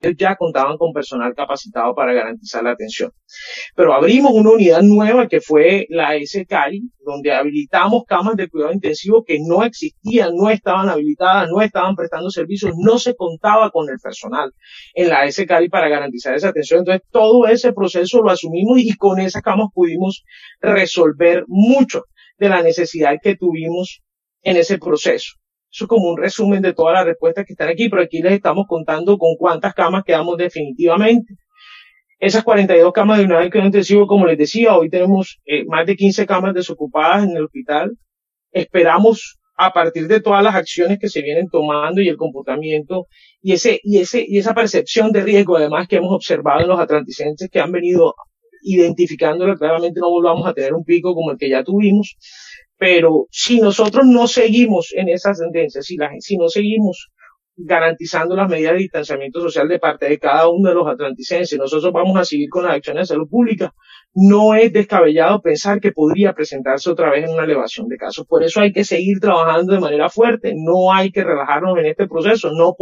ellos ya contaban con personal capacitado para garantizar la atención. Pero abrimos una unidad nueva que fue la S-Cali, donde habilitamos camas de cuidado intensivo que no existían, no estaban habilitadas, no estaban prestando servicios, no se contaba con el personal en la S-Cali para garantizar esa atención. Entonces, todo ese proceso lo asumimos y con esas camas pudimos resolver mucho de la necesidad que tuvimos en ese proceso. Eso es como un resumen de todas las respuestas que están aquí, pero aquí les estamos contando con cuántas camas quedamos definitivamente. Esas 42 camas de unidad de cuidado intensivo, como les decía, hoy tenemos más de 15 camas desocupadas en el hospital. Esperamos, a partir de todas las acciones que se vienen tomando y el comportamiento y esa percepción de riesgo, además, que hemos observado en los atlanticenses que han venido identificándolo, claramente no volvamos a tener un pico como el que ya tuvimos. Pero si nosotros no seguimos en esas tendencias, si no seguimos garantizando las medidas de distanciamiento social de parte de cada uno de los atlanticenses, nosotros vamos a seguir con las acciones de salud pública. No es descabellado pensar que podría presentarse otra vez en una elevación de casos. Por eso hay que seguir trabajando de manera fuerte, no hay que relajarnos en este proceso, no